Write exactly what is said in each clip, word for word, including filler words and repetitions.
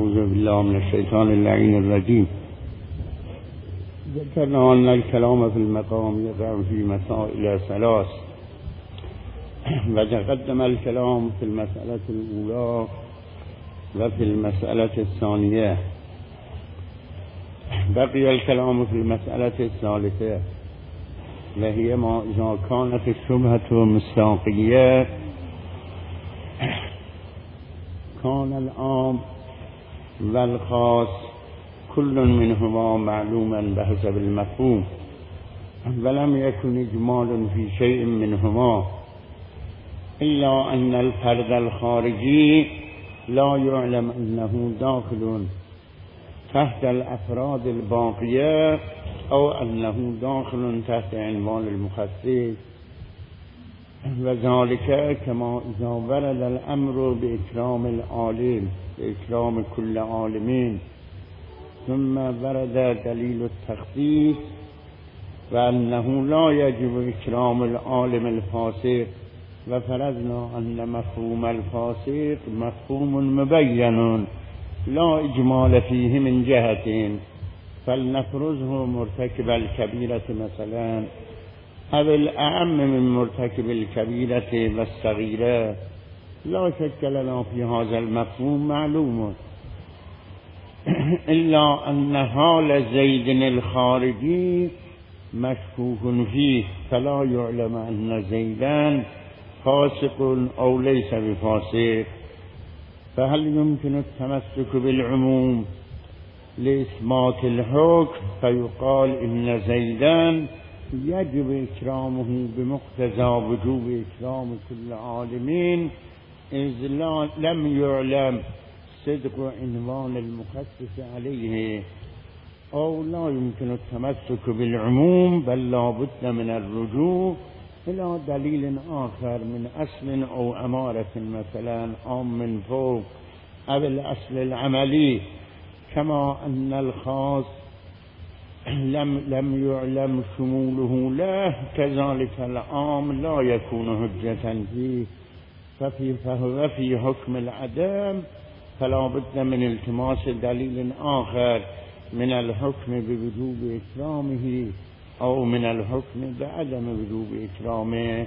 أعوذ بالله من الشيطان اللعين الرجيم. ذكرنا أن الكلام في المقام يقع في مسائل ثلاث، وتقدم الكلام في المسألة الأولى وفي المسألة الثانية. بقي الكلام في المسألة الثالثة، وهي ما إذا كانت الشبهة مصداقية كان العام والخاص كل منهما معلوما بحسب المفهوم، ولم يكن إجمال في شيء منهما، إلا أن الفرد الخارجي لا يعلم أنه داخل تحت الأفراد الباقية أو أنه داخل تحت عنوان المخصص، وذلك كما إذا ورد الأمر بإكرام العالم بإكرام كل عالمين، ثم ورد دليل التخصيص وأنه لا يجب إكرام العالم الفاسق، وفرضنا أن مفهوم الفاسق مفهوم مبين لا إجمال فيه من جهتين، فلنفرضه مرتكب الكبيرة مثلا أو الأعم من مرتكب الكبيرة والصغيرة. لا شك لنا في هذا المفهوم معلوم، إلا أن حال زيد الخارجي مشكوك فيه، فلا يعلم أن زيدان فاسق أو ليس بفاسق. فهل يمكن التمسك بالعموم لإثبات الحكم فيقال إن زيدان يجب إكرامه بمقتضى وجوب إكرام كل عالمين، إذ لم يعلم صدق عنوان المخصص عليه؟ أو لا يمكن التمسك بالعموم، بل لا بد من الرجوع إلى دليل آخر من أصل أو أمارة، مثلا عام من فوق أو الأصل العملي، كما أن الخاص لم لم يعلم شموله له، كذلك العام لا يكون حجة فيه، ففي فهو في حكم العدم، فلا بد من التماس دليل آخر من الحكم بوجوب إكرامه أو من الحكم بعدم وجوب إكرامه.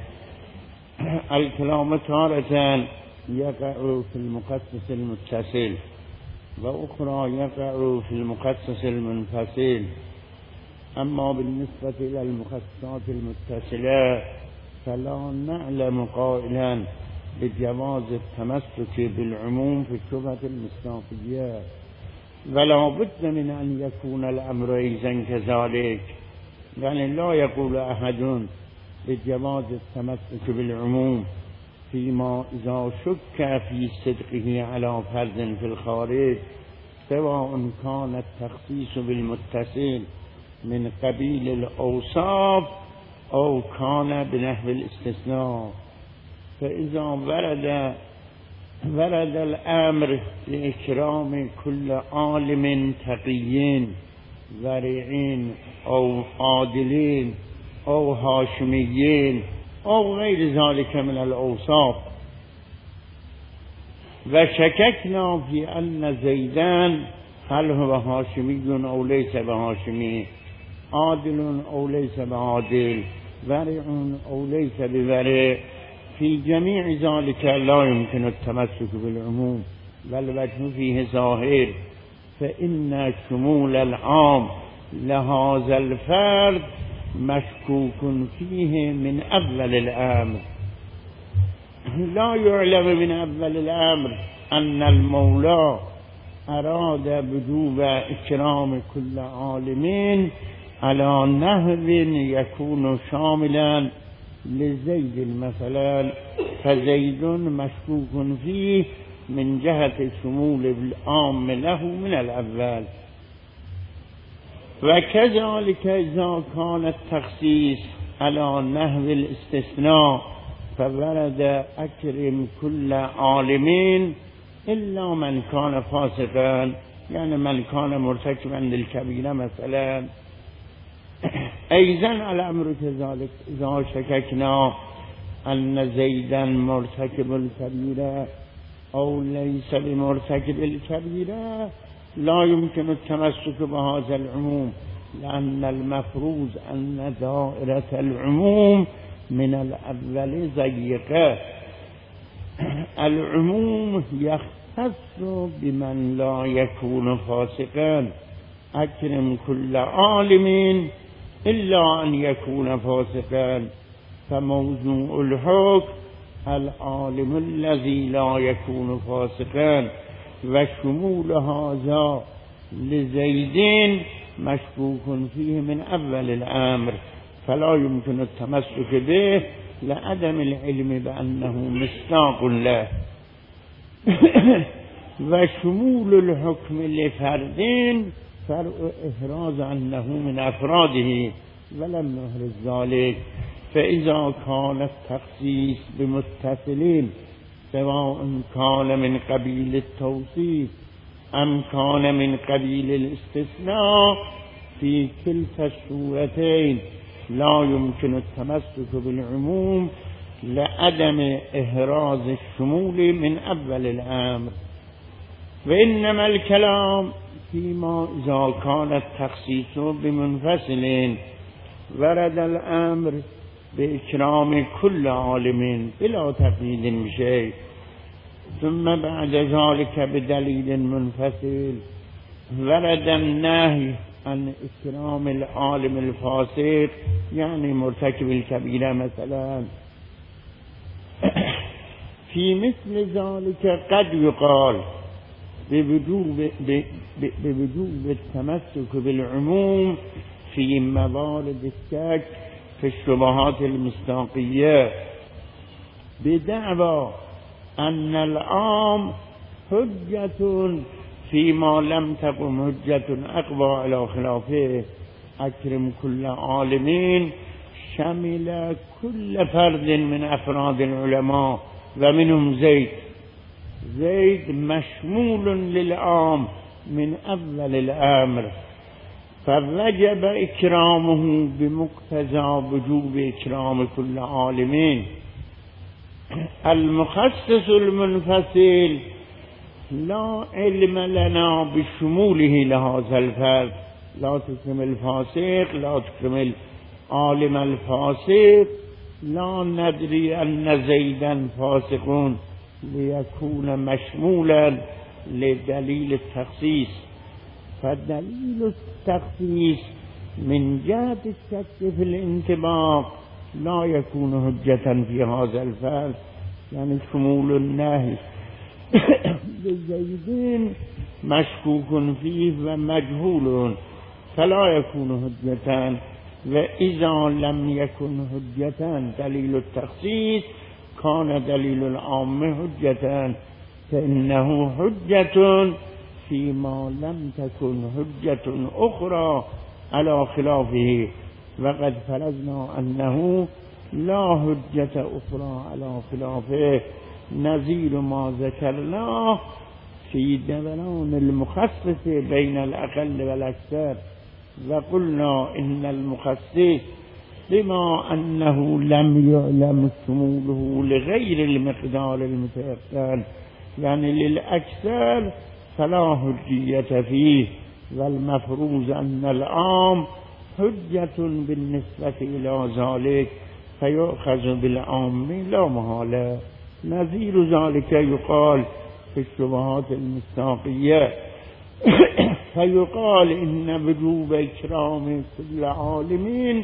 الكلام تارة يقع في المخصص المتصل، وأخرى يقع في المخصص المنفصل. أما بالنسبة إلى المخصصات المتصلة فلا نعلم قائلا بجواز التمسك بالعموم في الشبهة المصداقية، ولا بد من أن يكون الأمر أيضا كذلك، يعني لا يقول أحد بجواز التمسك بالعموم فيما إذا شك في صدقه على فرد في الخارج، سواء كان التخصيص بالمتصل من قبيل الأوصاف أو كان بنحو الاستثناء. فإذا ورد ورد الأمر بإكرام كل عالم تقيين ورعين أو عادلين أو هاشميين أو غير ذلك من الأوصاف، وشككنا في أن زيدان هل هو هاشمي أو ليس بهاشمي، عادل أو ليس بعادل، ورع أو ليس بورع، في جميع ذلك لا يمكن التمسك بالعموم، بل وجه فيه ظاهر، فإن شمول العام لهذا الفرد مشكوك فيه من أول الأمر. لا يعلم من أول الأمر أن المولى أراد وجوب إكرام كل عالمين على نحو يكون شاملا لزيد مثلا، فزيد مشكوك فيه من جهة شمول العام له من الأول. وكذلك إذا كان التخصيص على نحو الاستثناء فورد أكرم كل عالمين إلا من كان فاسقا، يعني من كان مرتكبا للكبيرة مثلا. أيضا الأمر كذلك إذا شككنا أن زيدا مرتكب الكبيرة او لیس بمرتکب الكبیره لا يمكن التمسك بهذا العموم لأن المفروض أن دائرة العموم من الأول ضيقة. العموم يختص بمن لا يكون فاسقا. أكرم كل عالم إلا أن يكون فاسقا. فموضوع الحكم العالم الذي لا يكون فاسقا، وشمول هذا لزيد مشكوك فيه من أول الأمر، فلا يمكن التمسك به لعدم العلم بأنه مصداق له. وشمول الحكم لفرد فرع إحراز أنه من أفراده ولم نهرز ذلك. فإذا كان التخصيص بمتصلين سواء كان من قبيل التوصيف أم كان من قبيل الاستثناء في كلتا الصورتين لا يمكن التمسك بالعموم لعدم إحراز الشمول من أول الأمر. وإنما الكلام فيما إذا كان التخصيص بمنفصل ورد الأمر بإكرام كل عالم بلا تقييد بشيء، ثم بعد ذلك بدليل منفصل ورد النهي عن إكرام العالم الفاسق يعني مرتكب الكبيرة مثلا. في مثل ذلك قد يقال بوجوب بوجوب التمسك بالعموم في موارد الشك في الشبهات المصداقية بدعوى أن العام حجة فيما لم تقم حجة أقوى على خلافه. أكرم كل عالمين شمل كل فرد من أفراد العلماء ومنهم زيد. زيد مشمول للعام من أول الأمر، فوجب إكرامه بمقتضى وجوب إكرام كل عالمين. المخصص المنفصل لا علم لنا بشموله لهذا الفرد، لا تكرم الفاسق لا تكرم العالم الفاسق، لا ندري أن زيدا فاسقون ليكون مشمولا لدليل التخصيص. فدليل التخصيص من جهة الشك في الانطباق لا يكون حجة في هذا الفرد، يعني شمول النهي لزيدين مشكوك فيه ومجهول فلا يكون حجة. وإذا لم يكن حجة دليل التخصيص كان دليل العام حجة، فإنه حجة فيما لم تكن حجة أخرى على خلافه. وقد فرضنا أنه لا حجة أخرى على خلافه نظير ما ذكرناه في دوران المخصص بين الأقل والأكثر. وقلنا إن المخصص بما أنه لم يعلم شموله لغير المقدار المتيقن يعني للأكثر فلا حجية فيه، والمفروض أن العام حجة بالنسبة إلى ذلك فيؤخذ بالعام لا محالة. نظير ذلك يقال في الشبهات المصداقية فيقال إن وجوب إكرام كل عالمين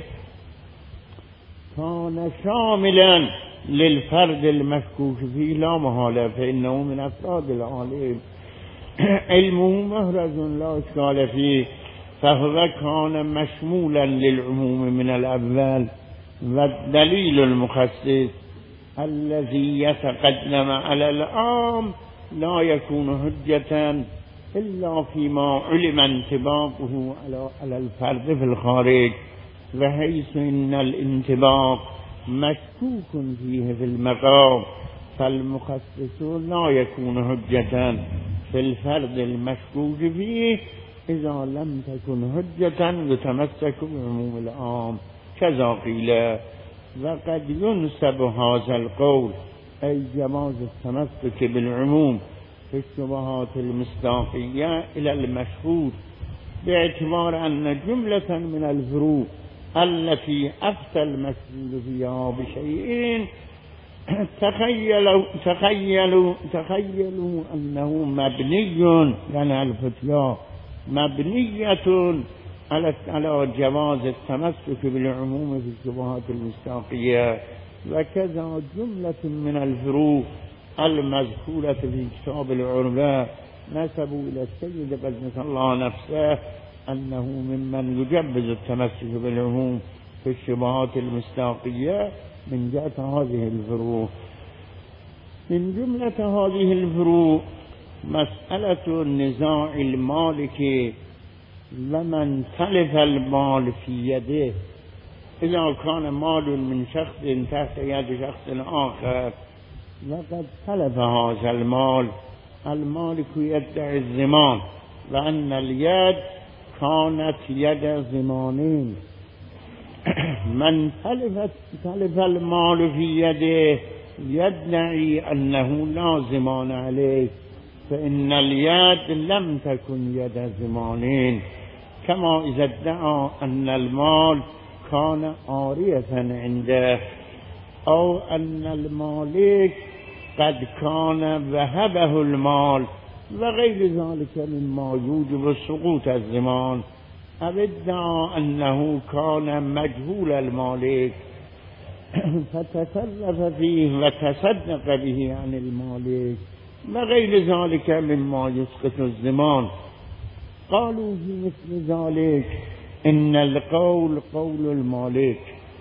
كان شاملا للفرد المشكوك فيه لا محالة، فإنه من أفراد العالم علمه محرز لا إشكال فيه، فهو كان مشمولا للعموم من الأول. والدليل المخصص الذي يتقدم على العام لا يكون حجة إلا فيما علم انطباقه على الفرد في الخارج، وحيث إن الانطباق مشكوك فيه في المقام فالمخصص لا يكون حجة في الفرد المشكوك فيه إذا لم تكن حجة يتمسك بعموم العام. كذا قيل. وقد ينسب هذا القول أي جواز التمسك بالعموم في الشبهات المصداقية إلى المشهور، باعتبار أن جملة من الفروع التي أفتى المسؤول فيها بشيء تخيلوا تخيلوا تخيلوا أنه مبني، يعني الفتيا مبنية على على جواز التمسك بالعموم في الشبهات المصداقية، وكذا جملة من الفروع المذكورة في كتاب العلماء نسبوا إلى السيد قدس الله نفسه أنه ممن يجوز التمسك بالعموم في الشبهات المصداقية من جهة هذه الفروع. من جملة هذه الفروع مسألة النزاع المالك ومن تلف المال في يده. إذا كان مال من شخص تحت يد شخص آخر وقد تلف هذا المال، المالك يدعي الضمان، وأن اليد كانت يد ضمانين. من تلف تلف المال في يده يدعي أنه لا ضمان عليه، فإن اليد لم تكن يد ضمانين، كما إذا ادعى أن المال كان عارية عنده، أو أن المالك قد كان وهبه المال وغير ذلك مما يوجب سقوط الضمان، أو ادعى أنه كان مجهول المالك فتصرف فيه وتصدق به عن المالك وغير ذلك مما يسقط الضمان. قالوا في مثل ذلك إن القول قول المالك،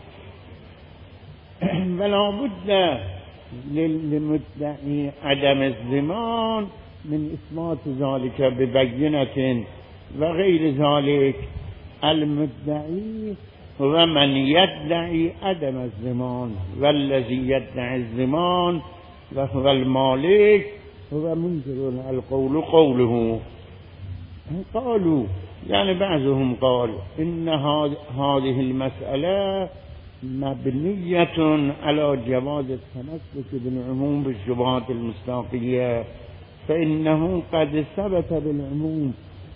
ولا بد للمدعي عدم الضمان من إثبات ذلك ببينة، وغير ذلك المدعي هو من يدعي عدم الضمان، والذي يدعي الضمان وهو المالك هو منكر القول قوله. قالوا يعني بعضهم قال إن هذه المسألة مبنية على جواز التمسك بالعموم بالشبهات المصداقية، فإنه قد ثبت بالعموم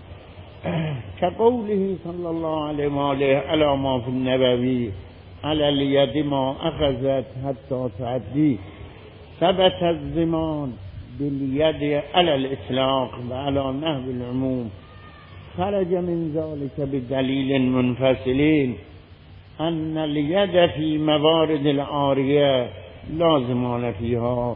كقوله صلى الله عليه وآله على ما في النبوي على اليد ما أخذت حتى تعدي، ثبت الضمان باليد على الإطلاق وعلى نحو العموم. خرج من ذلك بدليل منفصلين أن اليد في موارد العارية لا ضمان فيها،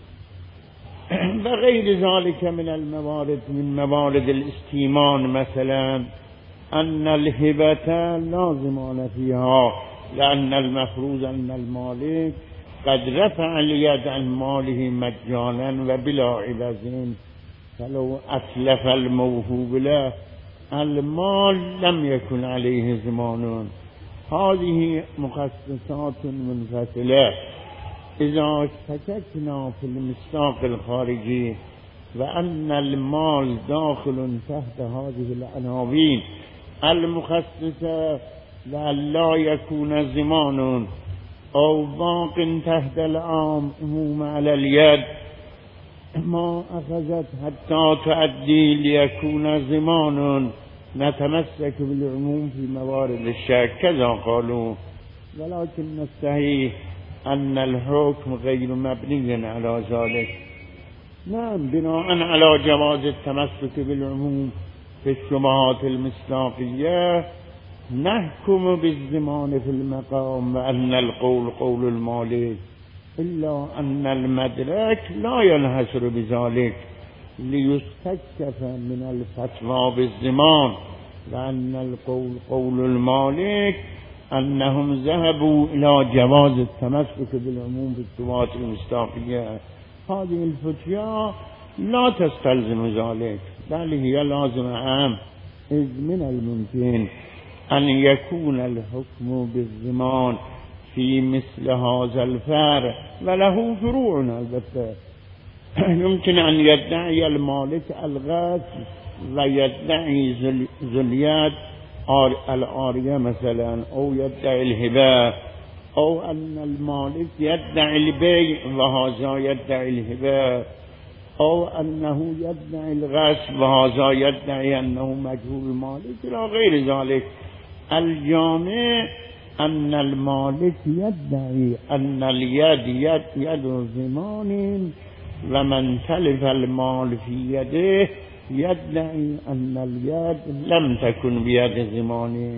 وغير ذلك من الموارد من موارد الاستيمان، مثلا أن الهبة لا ضمان فيها، لأن المفروض أن المالك قد رفع اليد عن ماله مجانا وبلا عوض، فلو أتلف الموهوب له المال لم يكن عليه ضمان. هذه مخصصات منفصلة. إذا شككنا في المصداق الخارجي وأن المال داخل تحت هذه العناوين المخصصة ولا يكون ضمان، أو باق تحت العموم على اليد ما أخذت حتى تؤدي ليكون ضمان، نتمسك بالعموم في موارد الشك، كذا قالوا. ولكن الصحيح أن الحكم غير مبني على ذلك. نعم، بناء على جواز التمسك بالعموم في الشبهات المصداقية نحكم بالضمان في المقام وأن القول قول المالك، إلا أن المدرك لا ينحصر بذلك ليستكشف من الفتوى بالضمان، لأن القول قول المالك أنهم ذهبوا إلى جواز التمسك بالعموم في الشبهات المصداقية. هذه الفتوى لا تستلزم ذلك، بل هي لازمة عام، إذ من الممكن أن يكون الحكم بالضمان في مثل هذا الفرع وله فروع. البتة يمكن أن يدعي المالك الغسل ويدعي ذو اليد العارية مثلا، أو يدعي الهبة او ان المالك يدعي البيع وهذا يدعي الهبه، او انه يدعي الغصب وهذا يدعي انه مجهول المالك الى غير ذلك. الجامع ان المالك يدعي ان اليد يد يد زمان ومن تلف المال في يده يدعي ان اليد لم تكن بيد زمان.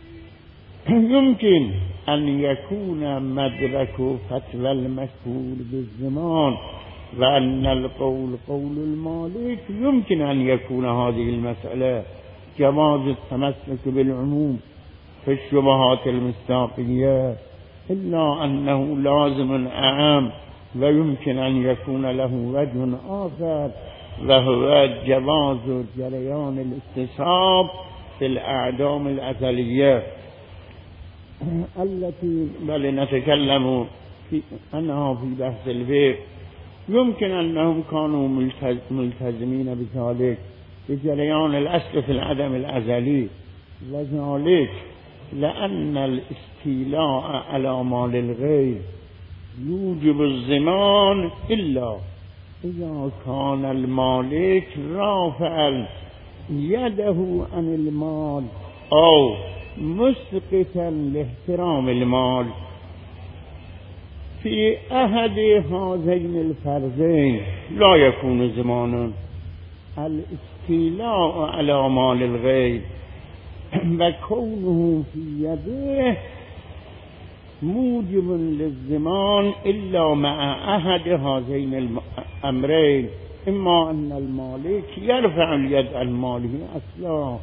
يمكن أن يكون مدرك فتوى المشهور بالزمان وأن القول قول المالك، يمكن أن يكون هذه المسألة جواز التمسك بالعموم في الشبهات المصداقية، إلا أنه لازم أعم، ويمكن أن يكون له وجه آخر وهو جواز جريان الاستصحاب في الأعدام الأزلية التي بل نتكلم في عنها في بحث الفقه. يمكن أنهم كانوا ملتزمين بذلك بجريان الأصل في العدم الأزلي، وذلك لأن الاستيلاء على مال الغير يوجب الضمان إلا إذا كان المالك رافعا يده عن المال أو مسقطا لاحترام المال. في أحد هذين الفرضين لا يكون زمانا الاستيلاء على مال الغير وكونه في يده موجب للزمان إلا مع أحد هذين الأمرين، إما أن المالك يرفع اليد عن ماله أصلا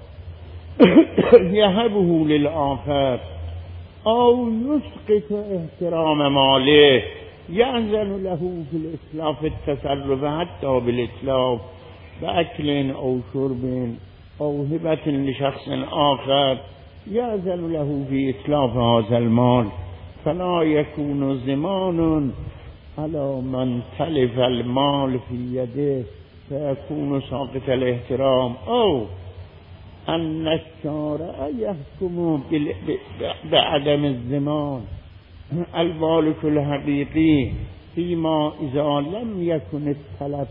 يهبه للآخر، أو يسقط احترام ماله يأذن له في الإسلاف التصرف حتى بالإسلاف بأكل أو شرب أو هبة لشخص آخر يأذن له في إسلاف هذا المال، فلا يكون زمان على من تلف المال في يده فيكون ساقط الاحترام، أو أن الشارع يحكم بعدم الزمان المالك الحقيقي فيما إذا لم يكن التلف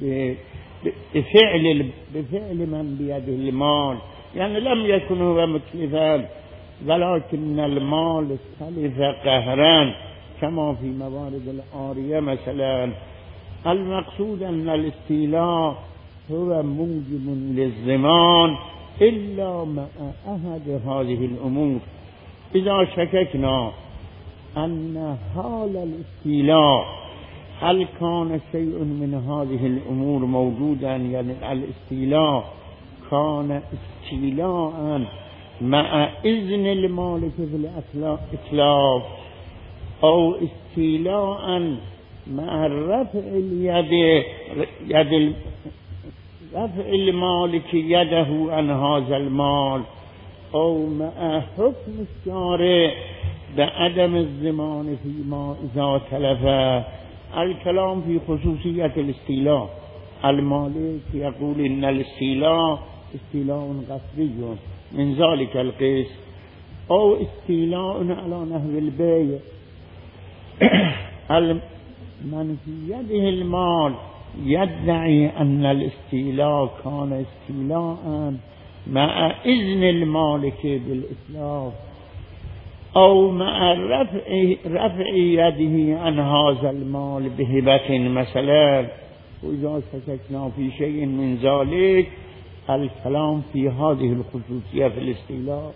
بفعل بفعل من بيده المال، يعني لم يكن هو متلفا ولكن المال تلف قهرا كما في موارد العارية مثلا. المقصود أن الاستيلاء هو موجب للزمان إلا مع أحد هذه الأمور. إذا شككنا أن حال الاستيلاء هل كان شيء من هذه الأمور موجودا، يعني الاستيلاء كان استيلاء مع إذن المالك في الإتلاف أو استيلاء مع رفع اليد يد رفع المالك يده عن هذا المال، أو مع حكم الشارع بعدم الزمان فيما إذا تلف. الكلام في خصوصية الاستيلاء. المالك يقول إن الاستيلاء استيلاء قصدي من ذلك القيس، أو استيلاء على نحو البيع من في يده المال يدعي أن الاستيلاء كان استيلاء مع إذن المالك بالإسلاف، أو مع رفع, رفع يده عن هذا المال بهبة مثلا. وإذا شككنا في شيء من ذلك الكلام في هذه الخصوصية في الاستيلاء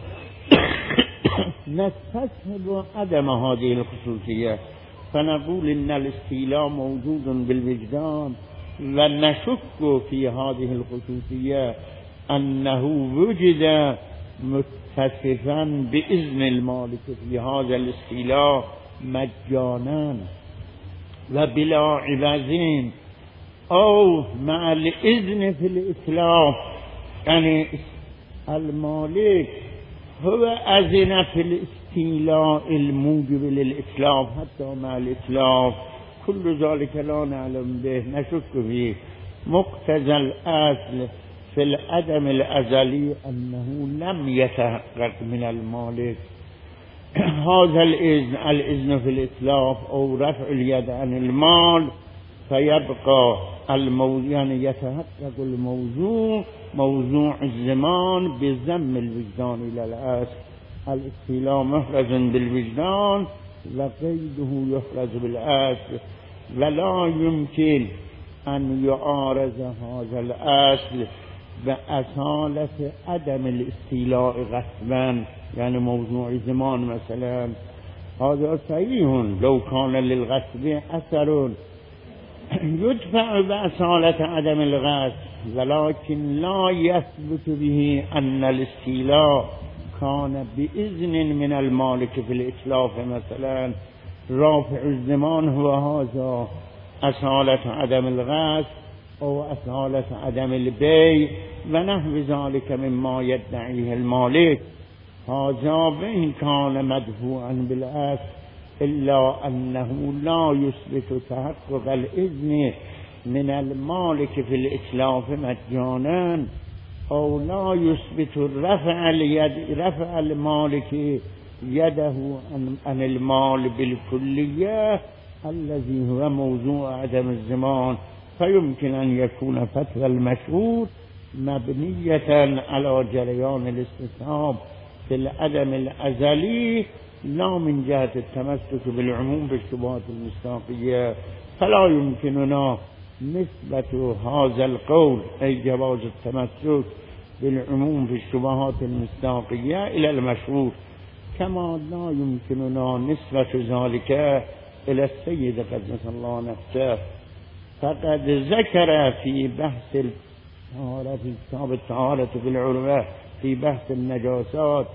نستصحب عدم هذه الخصوصية فنقول إن الاستيلاء موجود بالوجدان، ونشك في هذه الخصوصية أنه وجد متصفا بإذن المالك في هذا الاستيلاء مجانا وبلا عوض، أو مع الإذن في الإتلاف، يعني المالك هو أذن في الاستيلاء الموجب للإتلاف حتى مع الإتلاف، كل ذلك لا نعلم به نشك فيه. مقتضى الأصل في العدم الأزلي أنه لم يتحقق من المالك هذا الإذن الإذن في الإتلاف أو رفع اليد عن المال فيبقى الموضوع، يعني يتحقق الموضوع موضوع الزمان بذم الوجدان إلى الأصل. الاستيلاء محرز بالوجدان وقيده يحرز بالأصل، ولا يمكن أن يعارض هذا الأصل بأصالة عدم الاستيلاء غصبا، يعني موضوع زمان مثلا هذا صحيح لو كان للغصب أثر يدفع بأصالة عدم الغصب، ولكن لا يثبت به أن الاستيلاء كان بإذن من المالك في الإتلاف مثلا. رافع الزمان هو هذا أصالة عدم الغصب أو أصالة عدم البيع ونحو ذلك مما يدعيه المالك. هذا وإن كان مدفوعا بالأصل إلا أنه لا يثبت تحقق الإذن من المالك في الإتلاف مجانا، أو لا يثبت رفع اليد رفع المالك يده عن المال بالكلية الذي هو موضوع عدم الزمان. فيمكن أن يكون فتوى المشهور مبنية على جريان الاستصحاب في العدم الأزلي لا من جهة التمسك بالعموم بالشبهات المصداقية، فلا يمكننا نسبة هذا القول أي جواز التمسك بالعموم في الشبهات المصداقية إلى المشهور، كما لا يمكننا نسبة ذلك إلى السيد قدس الله نفسه. فقد ذكر في بحث الطهارة في كتاب الطهارة في العروة في بحث النجاسات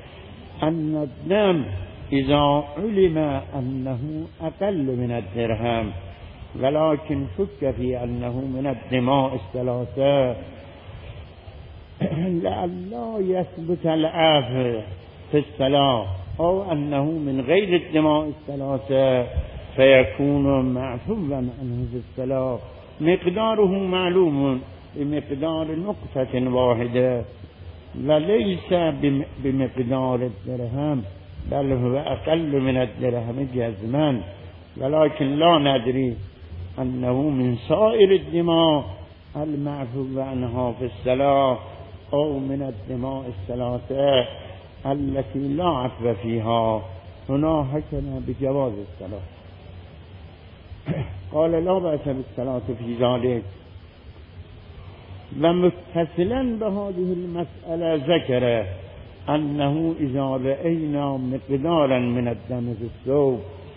أن الدم إذا علم أنه أقل من الدرهم ولكن شك في أنه من الدماء الثلاثة لئلا يثبت العفو في الصلاة، أو أنه من غير الدماء الثلاثة فيكون معفوا عنه في الصلاة. مقداره معلوم بمقدار نقطة واحدة وليس بمقدار الدرهم، بل هو أقل من الدرهم جزما، ولكن لا ندري أنه من سائر الدماء المعفو عنها في الصلاة أو من الدماء الثلاثة التي لا عفو فيها. هنا حكم بجواز الصلاة. قال لا بأس بالصلاة في ذلك. ومتصلا بهذه المسألة ذكر أنه إذا رأينا مقدارا من الدم في الثوب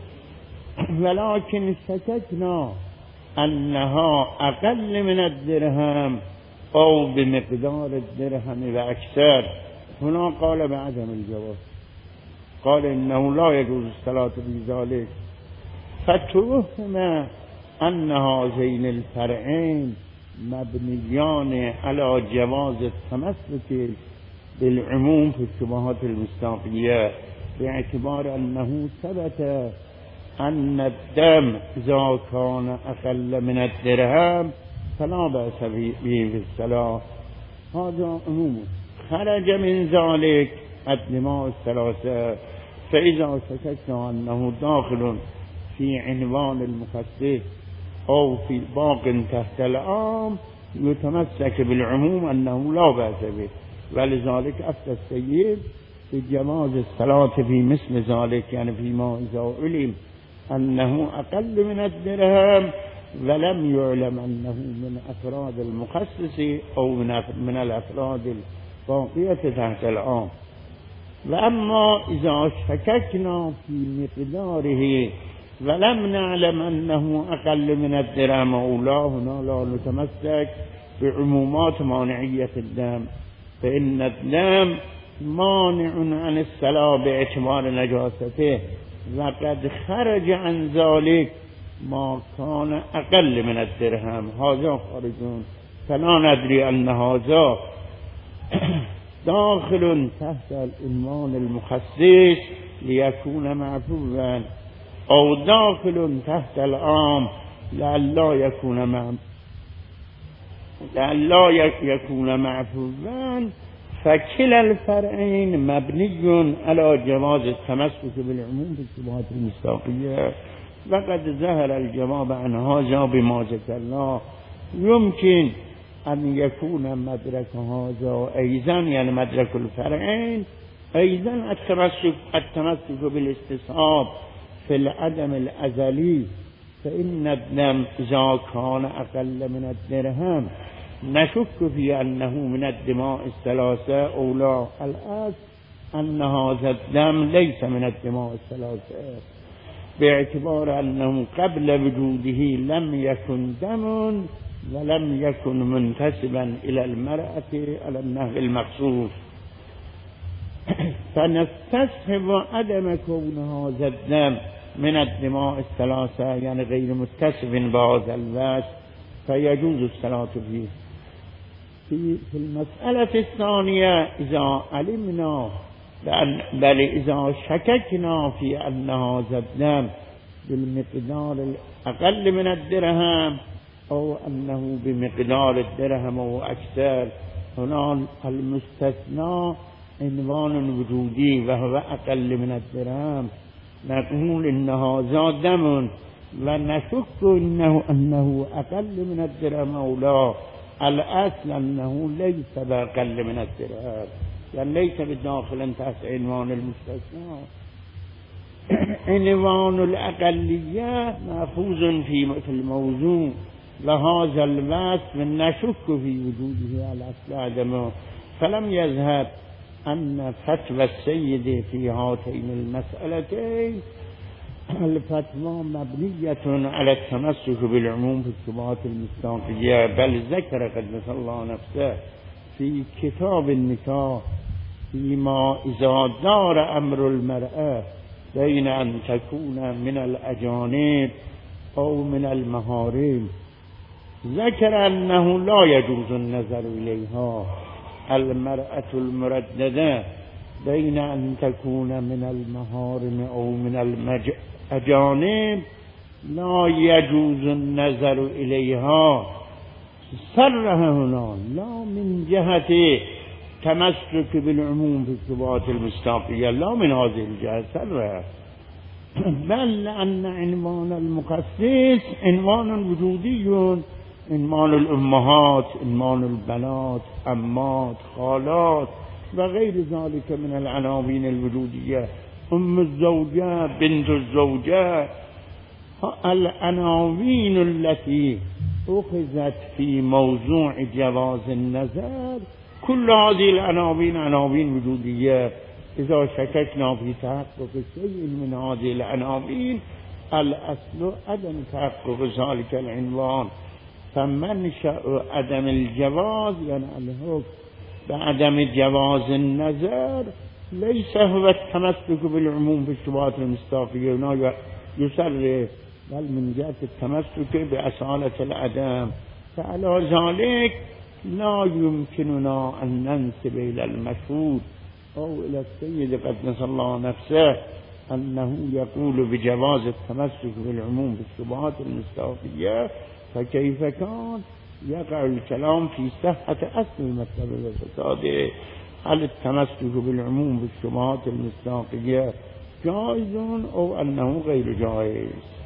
ولكن شككنا أنها أقل من الدرهم أو بمقدار الدرهم وأكثر، هنا قال بعدم الجواز، قال إنه لا يجوز الصلاة في ذلك. فتوهم أن هذين الفرعين مبنيان على جواز التمسك بالعموم في الشبهات المصداقية، باعتبار أنه ثبت أن الدم إذا كان أقل من الدرهم فلا بأس به في الصلاة. هذا عموم. خرج من ذلك الدماء الثلاثة، فإذا شككنا أنه داخل في عنوان المخصص أو في باق تحت العام يتمسك بالعموم أنه لا بأس به، ولذلك أفتى السيد بجواز الصلاة في مثل ذلك، يعني فيما إذا علم أنه أقل من الدرهم ولم يعلم أنه من أفراد المخصص أو من الأفراد الباقية تحت العام. وأما إذا شككنا في مقداره ولم نعلم أنه أقل من الدرهم أو لا، هنا لا نتمسك بعمومات مانعية الدم، فإن الدم مانع عن الصلاة باعتبار نجاسته، وقد خرج عن ذلك ما كان أقل من الدرهم، هذا خارجون، فلا ندري أن هذا داخل تحت العنوان المخصص ليكون معفوا، أو داخل تحت العام لئلا يكون مع لئلا يكون معفوا، فكلا الفرعين مبني على جواز التمسك بالعموم بالشبهات المصداقية، وقد ظهر الجواب عن هذا بما ذكرناه. يمكن أن يكون مدرك هذا أيضا، يعني مدرك الفرعين أيضا التمسك التمسك بالاستصحاب في العدم الأزلي، فإن الدم إذا كان أقل من الدرهم نشك في أنه من الدماء الثلاثة أو لا. الأصل أن هذا الدم ليس من الدماء الثلاثة، باعتبار أنه قبل وجوده لم يكن دم ولم يكن منتسبا إلى المرأة على النحو المخصوص. فنستصحب عدم كون هذا الدم من الدماء الثلاثة، يعني غير متصف بهذا الوجه، فيجوز الصلاة فيه. في في المسألة الثانية إذا علمنا بل إذا شككنا في أن هذا الدم بالمقدار الأقل من الدرهم أو أنه بمقدار الدرهم أو أكثر، هنا المستثنى عنوان وجودي وهو أقل من الدرهم، نقول إن هذا دم ونشك إنه أنه أقل من الدرهم أو لا. الأصل أنه ليس بأقل من الدرهم، يعني ليس بداخل تحت عنوان المستثنى. عنوان الأقلية مأخوذ في الموضوع، وهذا الوصف نشك في وجوده على أصل عدمه، فلم يذهب أن فتوى السيد في هاتين المسألتين الفتوى مبنية على التمسك بالعموم في الشبهات المصداقية، بل ذكر قدس الله نفسه في كتاب النكاح فيما إذا دار أمر المرأة بين أن تكون من الأجانب أو من المحارم، ذكر أنه لا يجوز النظر إليها. المرأة المرددة بين أن تكون من المحارم أو من الأجانب لا يجوز النظر إليها، صرح هنا لا من جهة تمسك بالعموم في الشبهات المصداقية، لا من هذه الجهة صرح، بل أن عنوان المخصص عنوان وجودي، عنوان الأمهات، عنوان البنات، أمات، خالات وغير ذلك من العناوين الوجودية، أم الزوجة، بنت الزوجة، العناوين التي أخذت في موضوع جواز النظر، كل هذه العناوين عناوين وجودية. إذا شككنا في تحقق شيء من هذه العناوين الأصل عدم تحقق ذلك العنوان، فمنشأ عدم الجواز يعني الحكم بعدم جواز النظر ليس هو التمسك بالعموم في الشبهات المصداقية، هنا يصرح بل من جهة التمسك بأصالة العدم. فعلى ذلك لا يمكننا أن ننسب إلى المشهود أو إلى السيد قدس الله نفسه أنه يقول بجواز التمسك بالعموم في الشبهات المصداقية، فكيف كان يقع الكلام في صحة أصل المسألة وفساده؟ هل التمسك بالعموم في الشبهات المصداقية جائز أو أنه غير جائز؟